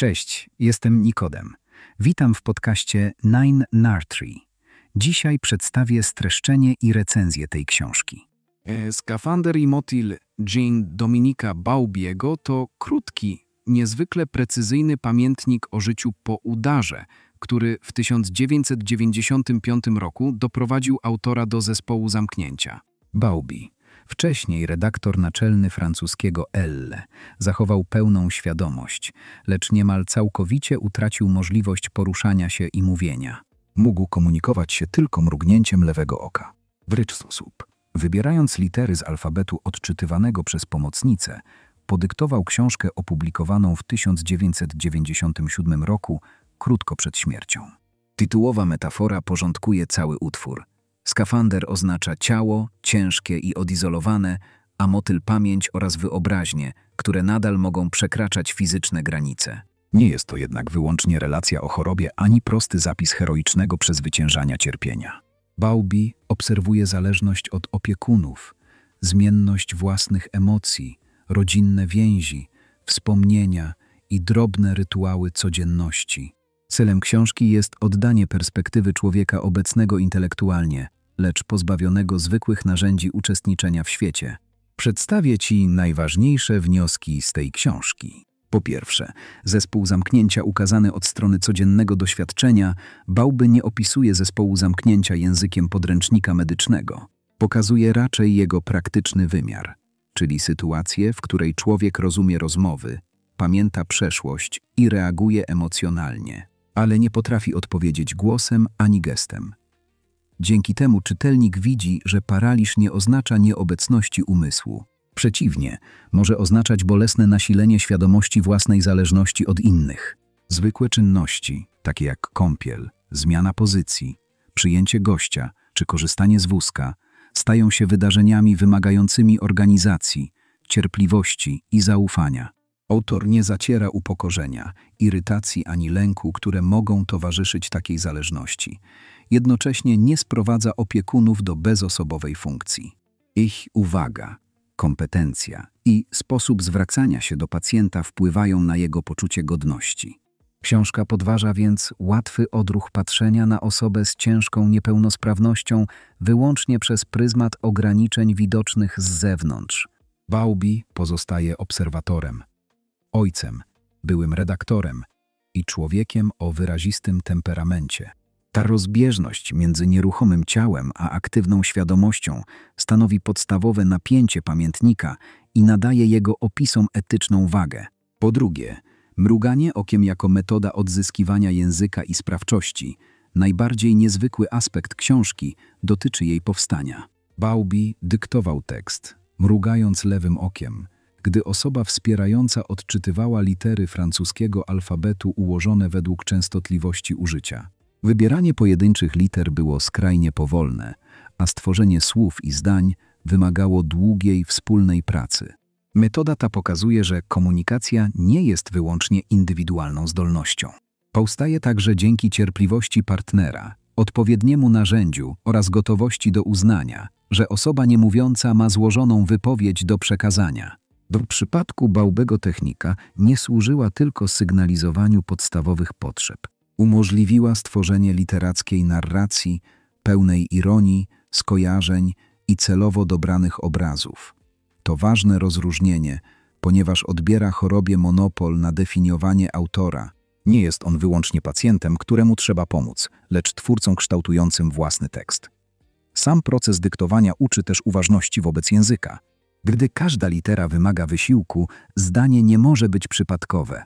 Cześć, jestem Nikodem. Witam w podcaście Nine Nartree. Dzisiaj przedstawię streszczenie i recenzję tej książki. Skafander i motyl Jean Dominika Baubiego to krótki, niezwykle precyzyjny pamiętnik o życiu po udarze, który w 1995 roku doprowadził autora do zespołu zamknięcia. Baubi, wcześniej redaktor naczelny francuskiego Elle, zachował pełną świadomość, lecz niemal całkowicie utracił możliwość poruszania się i mówienia. Mógł komunikować się tylko mrugnięciem lewego oka. W rycz sposób, wybierając litery z alfabetu odczytywanego przez pomocnicę, podyktował książkę opublikowaną w 1997 roku, krótko przed śmiercią. Tytułowa metafora porządkuje cały utwór. Skafander oznacza ciało, ciężkie i odizolowane, a motyl pamięć oraz wyobraźnię, które nadal mogą przekraczać fizyczne granice. Nie jest to jednak wyłącznie relacja o chorobie ani prosty zapis heroicznego przezwyciężania cierpienia. Baubi obserwuje zależność od opiekunów, zmienność własnych emocji, rodzinne więzi, wspomnienia i drobne rytuały codzienności. Celem książki jest oddanie perspektywy człowieka obecnego intelektualnie, lecz pozbawionego zwykłych narzędzi uczestniczenia w świecie. Przedstawię Ci najważniejsze wnioski z tej książki. Po pierwsze, zespół zamknięcia ukazany od strony codziennego doświadczenia Bauby nie opisuje zespołu zamknięcia językiem podręcznika medycznego. Pokazuje raczej jego praktyczny wymiar, czyli sytuację, w której człowiek rozumie rozmowy, pamięta przeszłość i reaguje emocjonalnie, ale nie potrafi odpowiedzieć głosem ani gestem. Dzięki temu czytelnik widzi, że paraliż nie oznacza nieobecności umysłu. Przeciwnie, może oznaczać bolesne nasilenie świadomości własnej zależności od innych. Zwykłe czynności, takie jak kąpiel, zmiana pozycji, przyjęcie gościa czy korzystanie z wózka, stają się wydarzeniami wymagającymi organizacji, cierpliwości i zaufania. Autor nie zaciera upokorzenia, irytacji ani lęku, które mogą towarzyszyć takiej zależności. Jednocześnie nie sprowadza opiekunów do bezosobowej funkcji. Ich uwaga, kompetencja i sposób zwracania się do pacjenta wpływają na jego poczucie godności. Książka podważa więc łatwy odruch patrzenia na osobę z ciężką niepełnosprawnością wyłącznie przez pryzmat ograniczeń widocznych z zewnątrz. Baubi pozostaje obserwatorem, ojcem, byłym redaktorem i człowiekiem o wyrazistym temperamencie. Ta rozbieżność między nieruchomym ciałem a aktywną świadomością stanowi podstawowe napięcie pamiętnika i nadaje jego opisom etyczną wagę. Po drugie, mruganie okiem jako metoda odzyskiwania języka i sprawczości, najbardziej niezwykły aspekt książki, dotyczy jej powstania. Baubi dyktował tekst, mrugając lewym okiem, gdy osoba wspierająca odczytywała litery francuskiego alfabetu ułożone według częstotliwości użycia. Wybieranie pojedynczych liter było skrajnie powolne, a stworzenie słów i zdań wymagało długiej wspólnej pracy. Metoda ta pokazuje, że komunikacja nie jest wyłącznie indywidualną zdolnością. Powstaje także dzięki cierpliwości partnera, odpowiedniemu narzędziu oraz gotowości do uznania, że osoba niemówiąca ma złożoną wypowiedź do przekazania. W przypadku Baubego technika nie służyła tylko sygnalizowaniu podstawowych potrzeb. Umożliwiła stworzenie literackiej narracji, pełnej ironii, skojarzeń i celowo dobranych obrazów. To ważne rozróżnienie, ponieważ odbiera chorobie monopol na definiowanie autora. Nie jest on wyłącznie pacjentem, któremu trzeba pomóc, lecz twórcą kształtującym własny tekst. Sam proces dyktowania uczy też uważności wobec języka. Gdy każda litera wymaga wysiłku, zdanie nie może być przypadkowe.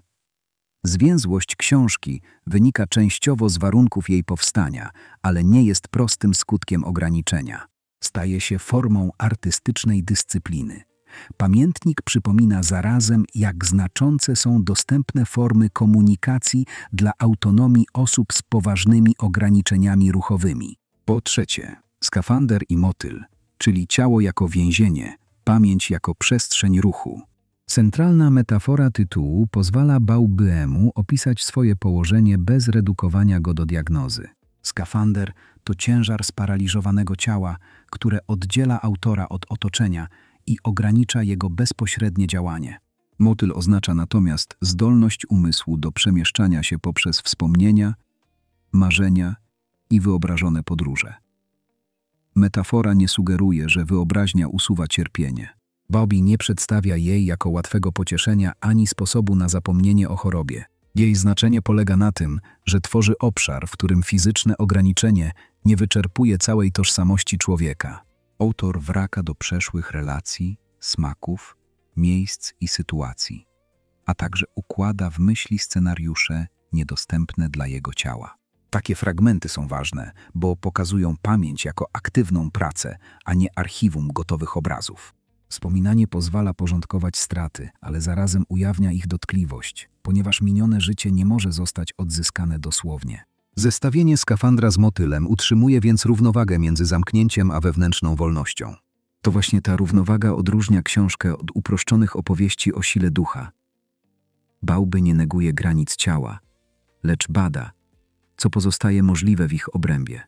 Zwięzłość książki wynika częściowo z warunków jej powstania, ale nie jest prostym skutkiem ograniczenia. Staje się formą artystycznej dyscypliny. Pamiętnik przypomina zarazem, jak znaczące są dostępne formy komunikacji dla autonomii osób z poważnymi ograniczeniami ruchowymi. Po trzecie, skafander i motyl, czyli ciało jako więzienie, pamięć jako przestrzeń ruchu. Centralna metafora tytułu pozwala Baubiemu opisać swoje położenie bez redukowania go do diagnozy. Skafander to ciężar sparaliżowanego ciała, które oddziela autora od otoczenia i ogranicza jego bezpośrednie działanie. Motyl oznacza natomiast zdolność umysłu do przemieszczania się poprzez wspomnienia, marzenia i wyobrażone podróże. Metafora nie sugeruje, że wyobraźnia usuwa cierpienie. Baubi nie przedstawia jej jako łatwego pocieszenia ani sposobu na zapomnienie o chorobie. Jej znaczenie polega na tym, że tworzy obszar, w którym fizyczne ograniczenie nie wyczerpuje całej tożsamości człowieka. Autor wraca do przeszłych relacji, smaków, miejsc i sytuacji, a także układa w myśli scenariusze niedostępne dla jego ciała. Takie fragmenty są ważne, bo pokazują pamięć jako aktywną pracę, a nie archiwum gotowych obrazów. Wspominanie pozwala porządkować straty, ale zarazem ujawnia ich dotkliwość, ponieważ minione życie nie może zostać odzyskane dosłownie. Zestawienie skafandra z motylem utrzymuje więc równowagę między zamknięciem a wewnętrzną wolnością. To właśnie ta równowaga odróżnia książkę od uproszczonych opowieści o sile ducha. Bauby nie neguje granic ciała, lecz bada, co pozostaje możliwe w ich obrębie.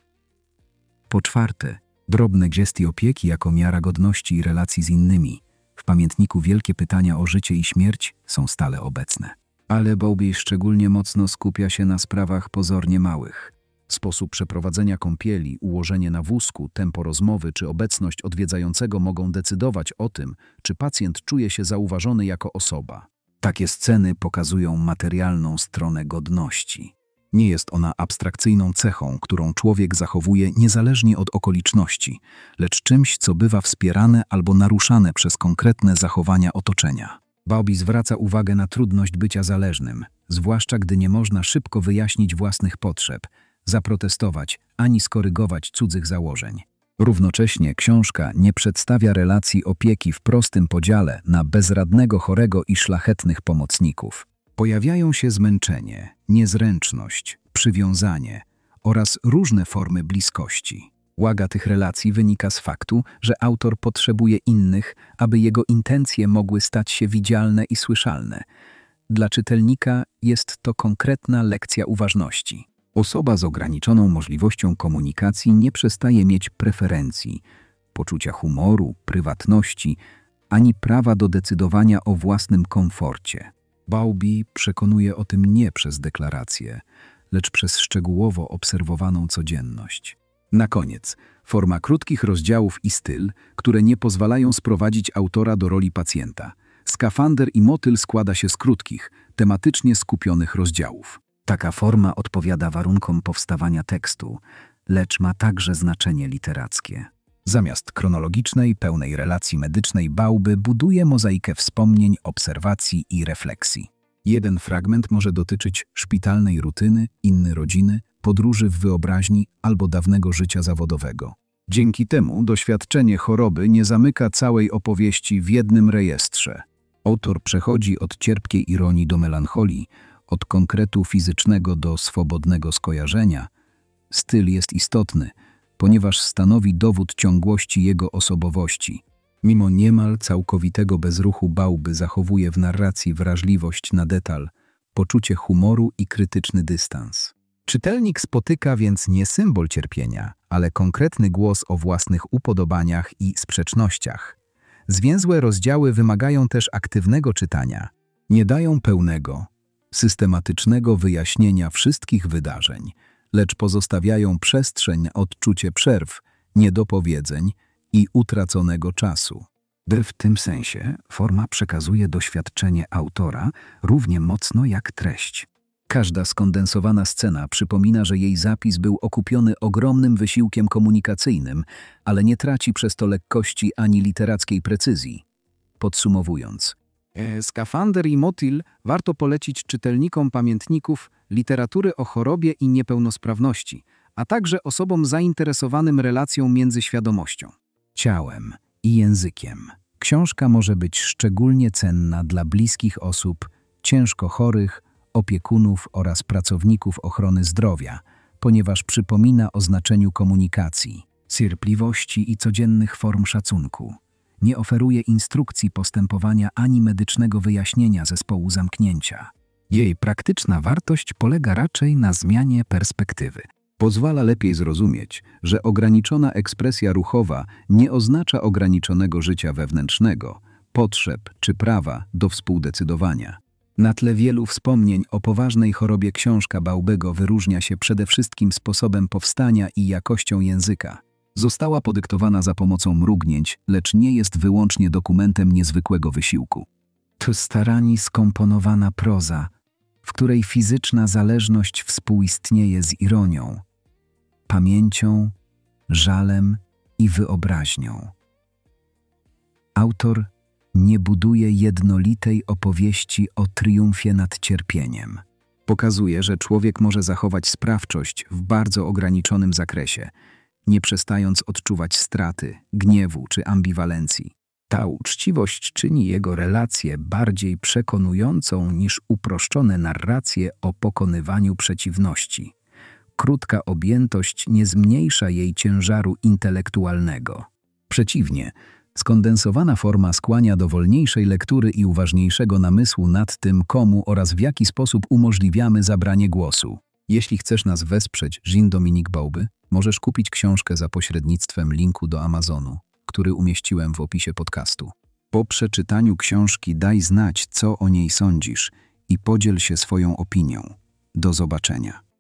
Po czwarte, drobne gesty opieki jako miara godności i relacji z innymi. W pamiętniku wielkie pytania o życie i śmierć są stale obecne. Ale Bauby szczególnie mocno skupia się na sprawach pozornie małych. Sposób przeprowadzenia kąpieli, ułożenie na wózku, tempo rozmowy czy obecność odwiedzającego mogą decydować o tym, czy pacjent czuje się zauważony jako osoba. Takie sceny pokazują materialną stronę godności. Nie jest ona abstrakcyjną cechą, którą człowiek zachowuje niezależnie od okoliczności, lecz czymś, co bywa wspierane albo naruszane przez konkretne zachowania otoczenia. Bauby zwraca uwagę na trudność bycia zależnym, zwłaszcza gdy nie można szybko wyjaśnić własnych potrzeb, zaprotestować ani skorygować cudzych założeń. Równocześnie książka nie przedstawia relacji opieki w prostym podziale na bezradnego chorego i szlachetnych pomocników. Pojawiają się zmęczenie, niezręczność, przywiązanie oraz różne formy bliskości. Łaga tych relacji wynika z faktu, że autor potrzebuje innych, aby jego intencje mogły stać się widzialne i słyszalne. Dla czytelnika jest to konkretna lekcja uważności. Osoba z ograniczoną możliwością komunikacji nie przestaje mieć preferencji, poczucia humoru, prywatności, ani prawa do decydowania o własnym komforcie. Bauby przekonuje o tym nie przez deklaracje, lecz przez szczegółowo obserwowaną codzienność. Na koniec, forma krótkich rozdziałów i styl, które nie pozwalają sprowadzić autora do roli pacjenta. Skafander i motyl składa się z krótkich, tematycznie skupionych rozdziałów. Taka forma odpowiada warunkom powstawania tekstu, lecz ma także znaczenie literackie. Zamiast chronologicznej, pełnej relacji medycznej Bauby buduje mozaikę wspomnień, obserwacji i refleksji. Jeden fragment może dotyczyć szpitalnej rutyny, inny rodziny, podróży w wyobraźni albo dawnego życia zawodowego. Dzięki temu doświadczenie choroby nie zamyka całej opowieści w jednym rejestrze. Autor przechodzi od cierpkiej ironii do melancholii, od konkretu fizycznego do swobodnego skojarzenia. Styl jest istotny, ponieważ stanowi dowód ciągłości jego osobowości. Mimo niemal całkowitego bezruchu Bauby zachowuje w narracji wrażliwość na detal, poczucie humoru i krytyczny dystans. Czytelnik spotyka więc nie symbol cierpienia, ale konkretny głos o własnych upodobaniach i sprzecznościach. Zwięzłe rozdziały wymagają też aktywnego czytania. Nie dają pełnego, systematycznego wyjaśnienia wszystkich wydarzeń, lecz pozostawiają przestrzeń na odczucie przerw, niedopowiedzeń i utraconego czasu. W tym sensie forma przekazuje doświadczenie autora równie mocno jak treść. Każda skondensowana scena przypomina, że jej zapis był okupiony ogromnym wysiłkiem komunikacyjnym, ale nie traci przez to lekkości ani literackiej precyzji. Podsumowując, Skafander i motyl warto polecić czytelnikom pamiętników literatury o chorobie i niepełnosprawności, a także osobom zainteresowanym relacją między świadomością, ciałem i językiem. Książka może być szczególnie cenna dla bliskich osób, ciężko chorych, opiekunów oraz pracowników ochrony zdrowia, ponieważ przypomina o znaczeniu komunikacji, cierpliwości i codziennych form szacunku. Nie oferuje instrukcji postępowania ani medycznego wyjaśnienia zespołu zamknięcia. Jej praktyczna wartość polega raczej na zmianie perspektywy. Pozwala lepiej zrozumieć, że ograniczona ekspresja ruchowa nie oznacza ograniczonego życia wewnętrznego, potrzeb czy prawa do współdecydowania. Na tle wielu wspomnień o poważnej chorobie książka Baubego wyróżnia się przede wszystkim sposobem powstania i jakością języka. Została podyktowana za pomocą mrugnięć, lecz nie jest wyłącznie dokumentem niezwykłego wysiłku. To staranie skomponowana proza, w której fizyczna zależność współistnieje z ironią, pamięcią, żalem i wyobraźnią. Autor nie buduje jednolitej opowieści o triumfie nad cierpieniem. Pokazuje, że człowiek może zachować sprawczość w bardzo ograniczonym zakresie, nie przestając odczuwać straty, gniewu czy ambiwalencji. Ta uczciwość czyni jego relację bardziej przekonującą niż uproszczone narracje o pokonywaniu przeciwności. Krótka objętość nie zmniejsza jej ciężaru intelektualnego. Przeciwnie, skondensowana forma skłania do wolniejszej lektury i uważniejszego namysłu nad tym, komu oraz w jaki sposób umożliwiamy zabranie głosu. Jeśli chcesz nas wesprzeć, Jean-Dominique Bauby, możesz kupić książkę za pośrednictwem linku do Amazonu, który umieściłem w opisie podcastu. Po przeczytaniu książki daj znać, co o niej sądzisz i podziel się swoją opinią. Do zobaczenia.